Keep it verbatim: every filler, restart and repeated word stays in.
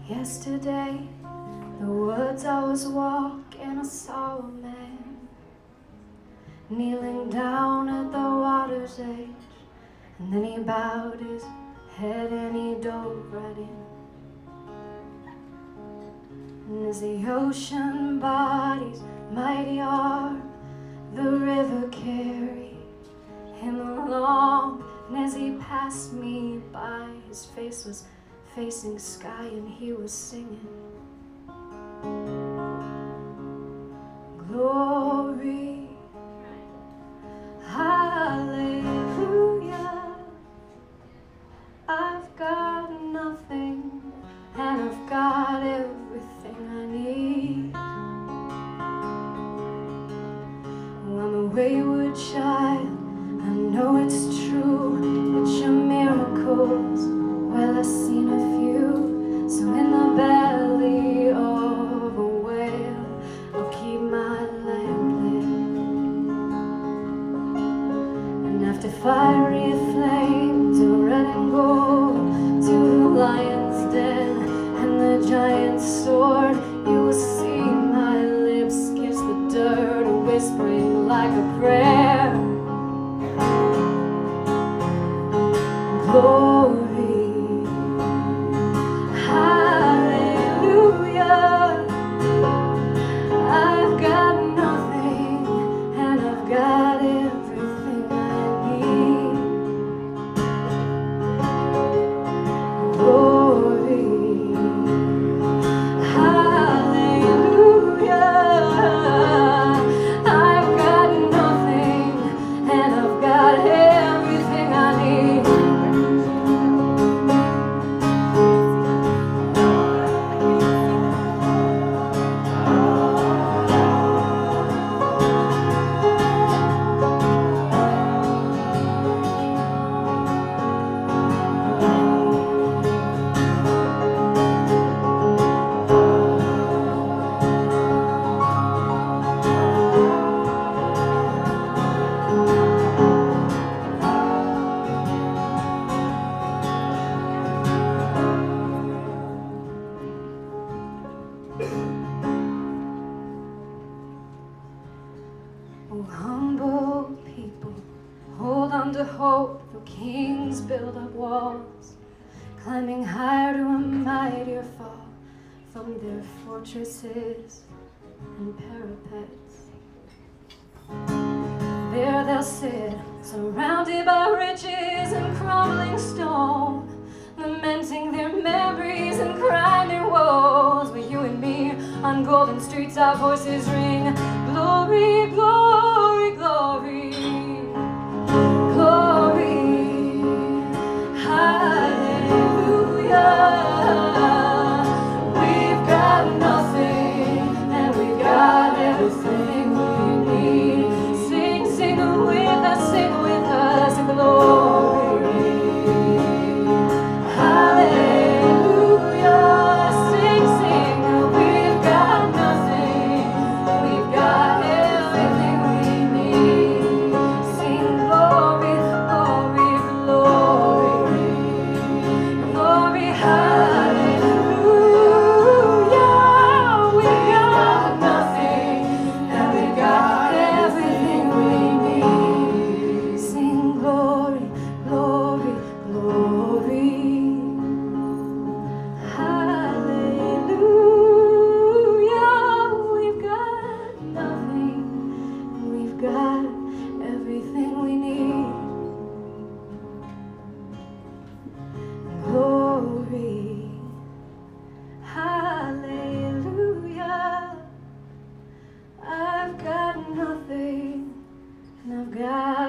Yesterday, the woods I was walking, I saw a man kneeling down at the water's edge, and then he bowed his head and he dove right in. And as the ocean body's mighty arm, the river carried him along, and as he passed me by, his face was facing sky and he was singing, glory, hallelujah. I've got nothing and I've got everything I need. Oh, I'm a wayward child, I know it's true, but your miracles, well, I've seen a few. So in the belly of a whale, I'll keep my lamp lit. And after fiery flames of red and gold, to the lion's den and the giant's sword, you will see my lips kiss the dirt, whispering like a prayer, glory, hallelujah. I've got nothing and I've got everything I need. Glory, hallelujah. I've got nothing and I've got everything I need. Oh, humble people, hold on to hope, though kings build up walls, climbing higher to a mightier fall from their fortresses and parapets. There they'll sit, surrounded by riches and crumbling stone, lamenting their memories and crying their woes. But you and me, on golden streets our voices ring, glory, glory, glory, glory, hallelujah. We've got nothing and we've got everything we need. Sing, sing with us, sing with us, glory, hallelujah. Sing, sing, we've got nothing, we've got everything we need. Sing glory, glory, glory, glory, hallelujah. We've got nothing and we've got everything we need. Sing glory, glory, glory, hallelujah. We've got nothing, we've got everything we need. Glory, hallelujah. I've got nothing and I've got